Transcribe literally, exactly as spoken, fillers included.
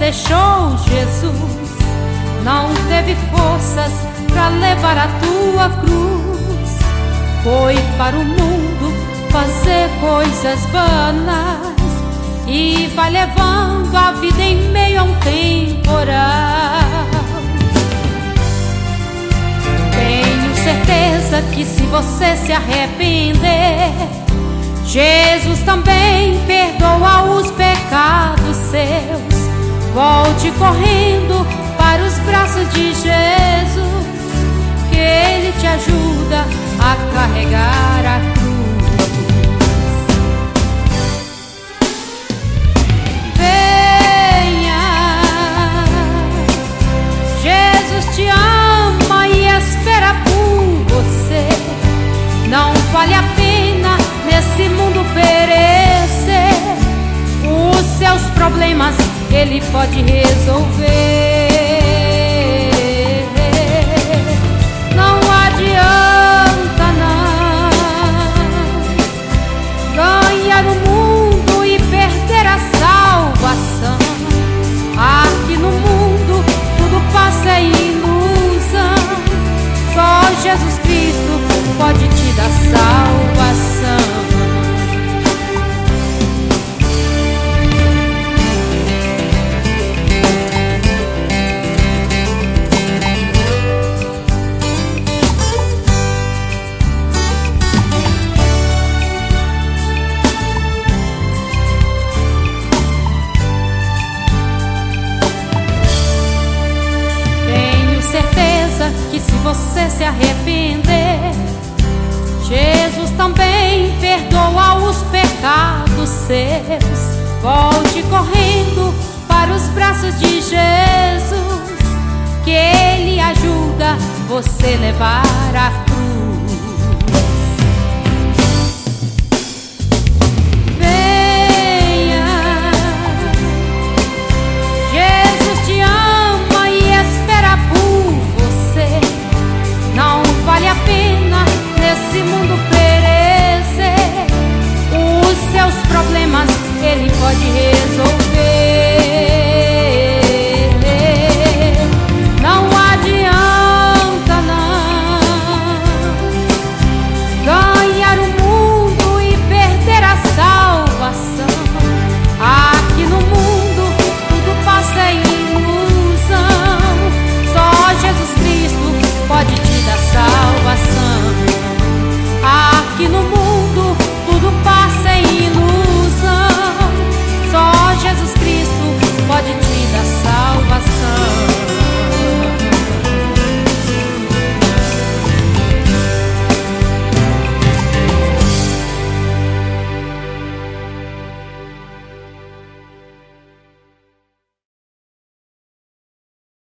deixou Jesus, não teve forças para levar a tua cruz. Foi para o mundo fazer coisas vanas e vai levando a vida em meio a um temporal. Tenho certeza que se você se arrepender, Jesus também perdoa os pecados seus. Volte correndo para os braços de Jesus, que Ele te ajuda a carregar a cruz. Venha, Jesus te ama e espera por você. Não vale a pena nesse mundo perecer. Os seus problemas Ele pode resolver. Não adianta não ganhar o mundo e perder a salvação. Aqui no mundo tudo passa é ilusão. Só Jesus Cristo pode te dar salvação. Que se você se arrepender, Jesus também perdoa os pecados seus. Volte correndo para os braços de Jesus, que Ele ajuda